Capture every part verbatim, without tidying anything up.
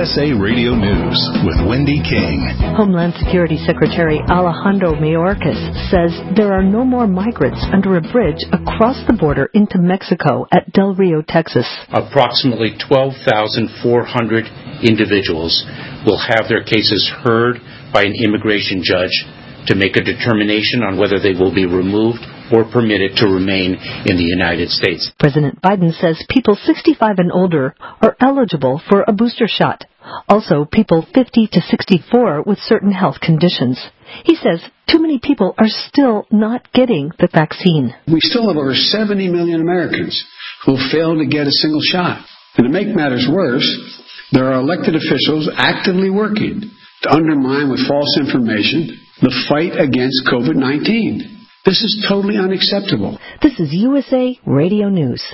S A Radio News with Wendy King. Homeland Security Secretary Alejandro Mayorkas says there are no more migrants under a bridge across the border into Mexico at Del Rio, Texas. Approximately twelve thousand four hundred individuals will have their cases heard by an immigration judge to make a determination on whether they will be removed or permitted to remain in the United States. President Biden says people sixty-five and older are eligible for a booster shot. Also, people fifty to sixty-four with certain health conditions. He says too many people are still not getting the vaccine. We still have over seventy million Americans who failed to get a single shot. And to make matters worse, there are elected officials actively working to undermine with false information the fight against COVID nineteen. This is totally unacceptable. This is U S A Radio News.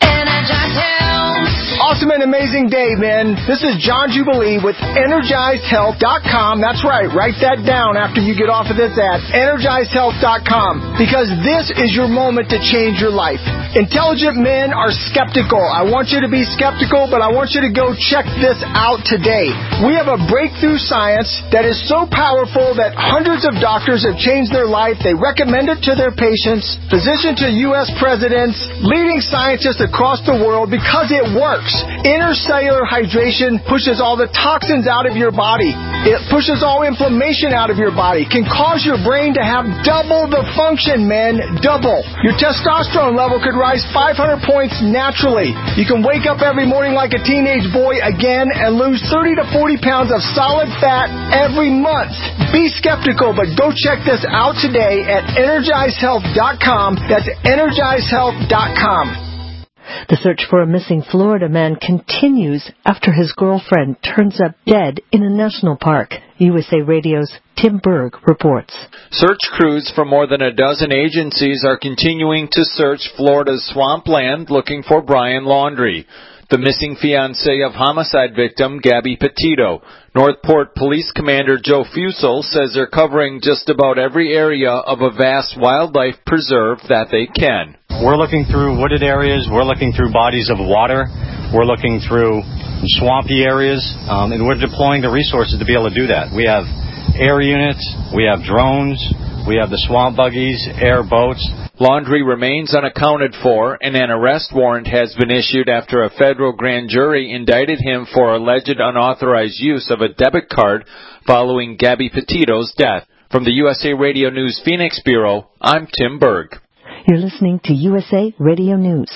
Awesome and amazing day, man. This is John Jubilee with Energized Health dot com. That's right. Write that down after you get off of this ad. Energized Health dot com. Because this is your moment to change your life. Intelligent men are skeptical. I want you to be skeptical, but I want you to go check this out today. We have a breakthrough science that is so powerful that hundreds of doctors have changed their life. They recommend it to their patients, physicians to U S presidents, leading scientists across the world because it works. Intercellular hydration pushes all the toxins out of your body. It pushes all inflammation out of your body. Can cause your brain to have double the function, man. Double. Your testosterone level could rise five hundred points naturally. You can wake up every morning like a teenage boy again and lose thirty to forty pounds of solid fat every month. Be skeptical, but go check this out today at Energized Health dot com. That's Energized Health dot com. The search for a missing Florida man continues after his girlfriend turns up dead in a national park. U S A Radio's Tim Berg reports. Search crews from more than a dozen agencies are continuing to search Florida's swampland looking for Brian Laundrie, the missing fiancé of homicide victim Gabby Petito. Northport Police Commander Joe Fusel says they're covering just about every area of a vast wildlife preserve that they can. We're looking through wooded areas. We're looking through bodies of water. We're looking through swampy areas, um, and we're deploying the resources to be able to do that. We have air units. We have drones. We have the swamp buggies, air boats. Laundrie remains unaccounted for, and an arrest warrant has been issued after a federal grand jury indicted him for alleged unauthorized use of a debit card following Gabby Petito's death. From the U S A Radio News Phoenix Bureau, I'm Tim Berg. You're listening to U S A Radio News.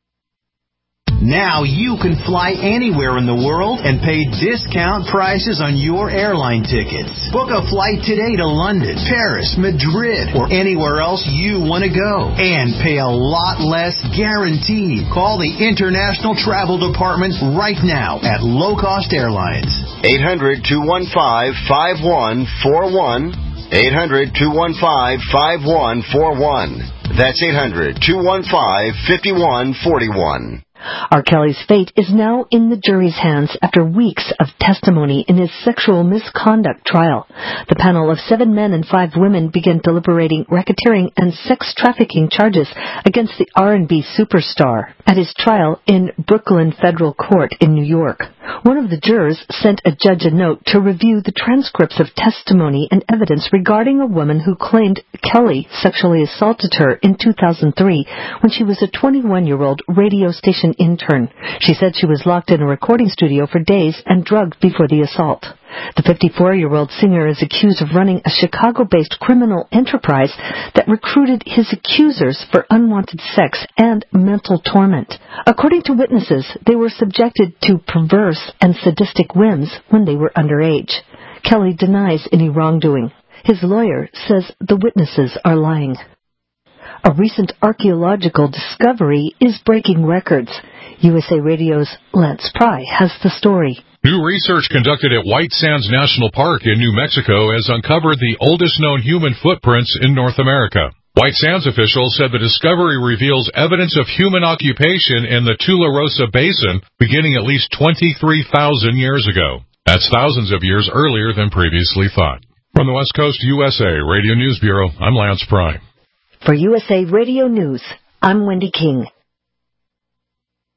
Now you can fly anywhere in the world and pay discount prices on your airline tickets. Book a flight today to London, Paris, Madrid, or anywhere else you want to go. And pay a lot less guaranteed. Call the International Travel Department right now at Low Cost Airlines. eight hundred, two one five, five one four one. eight hundred, two one five, five one four one. That's eight hundred, two one five, five one four one. R. Kelly's fate is now in the jury's hands after weeks of testimony in his sexual misconduct trial. The panel of seven men and five women began deliberating racketeering and sex trafficking charges against the R and B superstar at his trial in Brooklyn Federal Court in New York. One of the jurors sent a judge a note to review the transcripts of testimony and evidence regarding a woman who claimed Kelly sexually assaulted her in two thousand three when she was a twenty-one-year-old radio station intern. She said she was locked in a recording studio for days and drugged before the assault. The fifty-four-year-old singer is accused of running a Chicago-based criminal enterprise that recruited his accusers for unwanted sex and mental torment. According to witnesses, they were subjected to perverse and sadistic whims when they were underage. Kelly denies any wrongdoing. His lawyer says the witnesses are lying. A recent archaeological discovery is breaking records. U S A Radio's Lance Pry has the story. New research conducted at White Sands National Park in New Mexico has uncovered the oldest known human footprints in North America. White Sands officials said the discovery reveals evidence of human occupation in the Tularosa Basin beginning at least twenty-three thousand years ago. That's thousands of years earlier than previously thought. From the West Coast U S A Radio News Bureau, I'm Lance Pry. For U S A Radio News, I'm Wendy King.